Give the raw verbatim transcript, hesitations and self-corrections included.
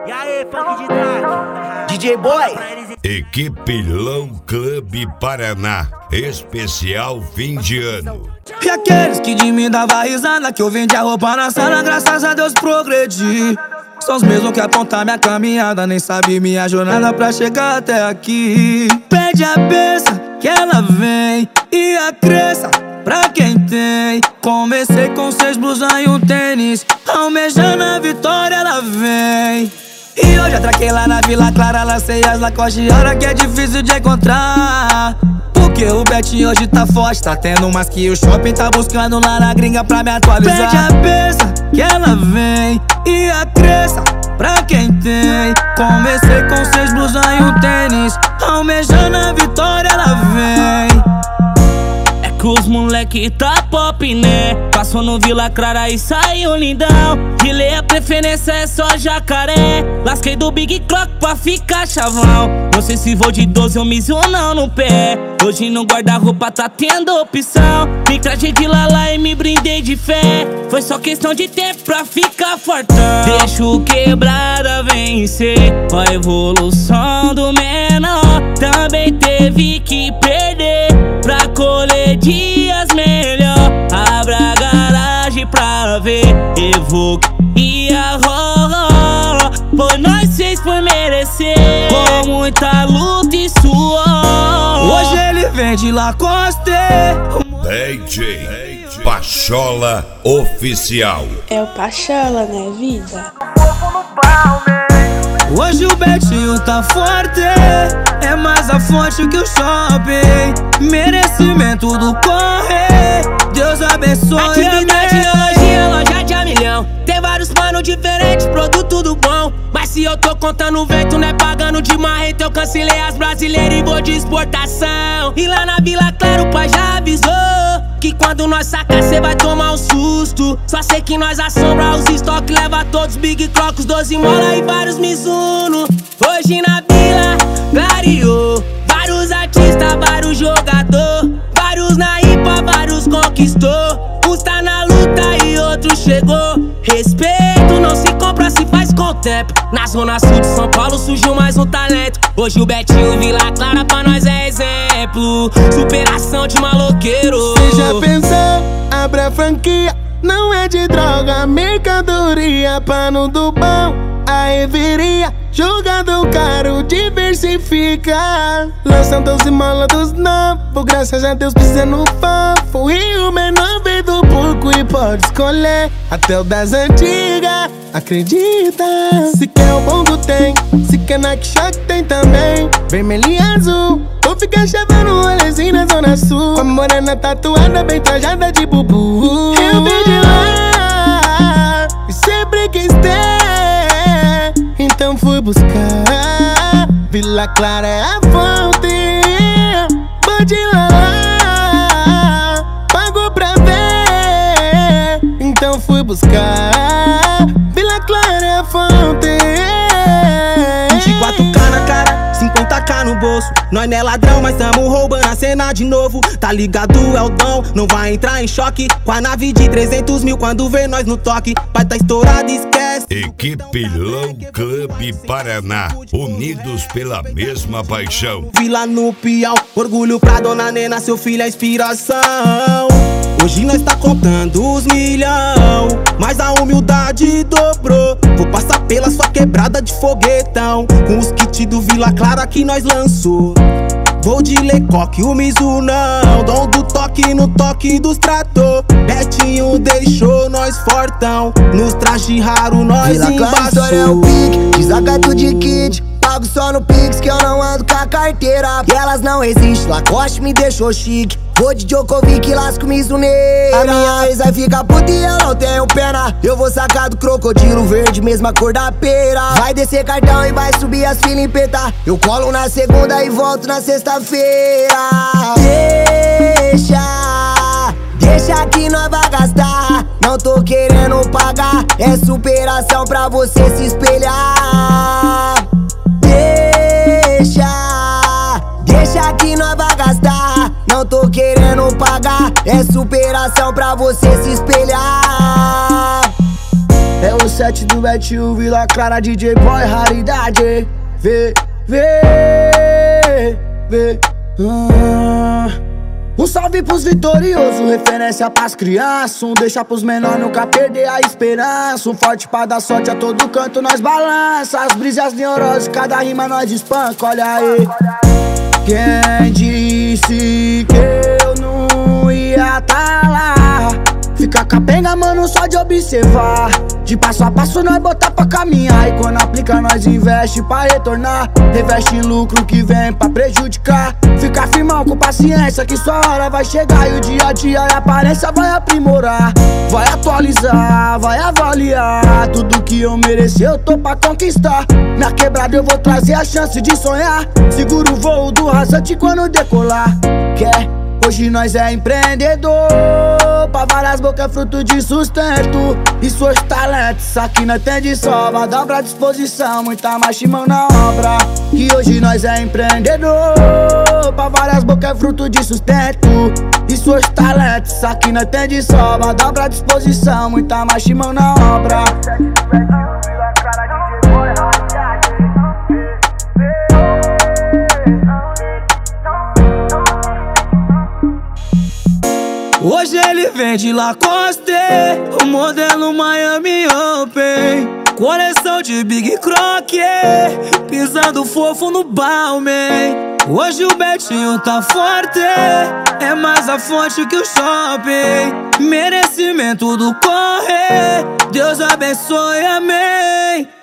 E aí, funk de drag? D J Boy. Equipe Lão Club Paraná, especial fim de ano. E aqueles que de mim dava risada, que eu vendi a roupa na sala, graças a Deus progredi. São os mesmos que apontam minha caminhada, nem sabem minha jornada pra chegar até aqui. Pede a benção que ela vem e a crença pra quem tem. Comecei com seis blusas e um tênis, almejando a vitória ela vem. E hoje atraquei lá na Vila Clara, lancei as Lacoste, hora que é difícil de encontrar. Porque o Betinho hoje tá forte, tá tendo mais que o shopping, tá buscando lá na gringa pra me atualizar. Pede a benção que ela vem e a crença pra quem tem. Comecei com seis blusas e um tênis, almejando a vitória ela vem. Que os moleque tá pop, né? Passou no Vila Clara e saiu lindão. Que lê a preferência é só jacaré. Lasquei do Big Clock pra ficar chavão. Não sei se vou de doze ou miso ou não no pé. Hoje no guarda-roupa tá tendo opção. Me traje de lala e me brindei de fé. Foi só questão de tempo pra ficar fortão. Deixa o quebrada vencer. Ó a evolução do menor. Também teve que perder pra colher dias melhor. Abra a garagem pra ver Evoque e a Ró. Por nós fez por merecer, com muita luta e suor. Hoje ele vem de Lacoste. D J Pachola Oficial. É o Pachola, né, vida? Hoje o Betinho tá forte, é mais a fonte que o shopping. Merecimento do corre, Deus abençoe. Aqui é minha ideologia, loja de a milhão. Tem vários panos diferentes, produto do bom. Mas se eu tô contando vento, não é pagando de marreta. Eu cancelei as brasileiras e vou de exportação. E lá na Vila Clara o pai já avisou que quando nós sacar cê vai tomar um susto. Só sei que nós assombra os estoques, leva todos Big Crocos, doze mola e vários Mizuno. Hoje na Vila clareou, vários artistas, vários jogador, vários na ripa, vários conquistou. Uns tá na luta e outros chegou. Respeito não se compra, se faz com o tempo. Na zona sul de São Paulo surgiu mais um talento. Hoje o Betinho Vila Clara pra nós é exemplo. Superação de maloqueiro. Cê já pensou? Abre a franquia. Não é de droga, mercadoria. Pano do bom, a reveria. Jogador caro, diversifica. Lançam doze mola dos novos. Graças a Deus pisa no fofo. E o menor veio do porco e pode escolher até o das antigas. Acredita? Se quer o bongo tem, se quer Nike Shock tem também. Vermelho e azul, vou ficar chavando um rolezinho na zona sul. Com a morena tatuada, bem trajada de bubu. Eu vim de lá e sempre quis ter, então fui buscar. Vila Clara é a fonte, pode ir lá, pago pra ver, então fui buscar. Vila Clara é a fonte. vinte e quatro K na cara, cinquenta K no bolso. Nós não é ladrão, mas tamo roubando a cena de novo. Tá ligado, é o dom, não vai entrar em choque com a nave de trezentos mil quando vê nós no toque. Vai tá estourado, esquece. Equipe Lão Club Paraná, unidos pela mesma paixão. Vila no Piau, orgulho pra dona Nena, seu filho é inspiração. Hoje nós tá contando os milhão, mas a humildade dobrou. Vou passar pela sua quebrada de foguetão, com os kits do Vila Clara que nós lançou. Vou de Lecoque, o Mizunão, dom do toque no toque dos trator. Betinho deixou nós fortão, nos traje raro nós embaixo. É o pique, desacato de kid, pago só no Pix que eu não ando com a carteira. E elas não existem, Lacoste me deixou chique. Vou de Djokovic, lasco Mizuneira. A minha ex vai ficar puta e eu não tenho pena. Eu vou sacar do crocodilo verde, mesma cor da pera. Vai descer cartão e vai subir as filas em peta. Eu colo na segunda e volto na sexta-feira. Deixa, deixa que nós vai gastar. Não tô querendo pagar, é superação pra você se espelhar. Deixa, deixa que nós vai gastar. Não tô querendo pagar, é superação pra você se espelhar. É o set do Betinho, Vila Clara, D J Boy, raridade. Vê, vê, vê. Ah. Um salve pros vitoriosos, referência pras crianças. Um deixa pros menores nunca perder a esperança. Um forte pra dar sorte a todo canto, nós balança. As brisas neuroses, cada rima nós espanca, olha aí. Quem disse que eu não ia tá lá? Fica capenga, mano, só de observar. De passo a passo nós botar pra caminhar. E quando aplica nós investe pra retornar. Reveste em lucro que vem pra prejudicar. Fica firmão com paciência que sua hora vai chegar. E o dia a dia e a aparência vai aprimorar. Vai atualizar, vai avaliar. Tudo que eu mereci eu tô pra conquistar. Na quebrada eu vou trazer a chance de sonhar. Seguro o voo do rasante quando decolar. Quer? Hoje nós é empreendedor. Pra várias bocas é fruto de sustento. E seus talentos, isso aqui nós tem de sobra. Dobra à disposição, muita marcha e mão na obra. Que hoje nós é empreendedor. Pra várias bocas é fruto de sustento. E seus talentos, isso aqui nós tem de sobra. Dobra à disposição, muita marcha e mão na obra. Hoje ele vende Lacoste, o modelo Miami Open, coleção de Big Croc, pisando fofo no Balmain. Hoje o Betinho tá forte, é mais a fonte que o shopping. Merecimento do corre, Deus abençoe, amém.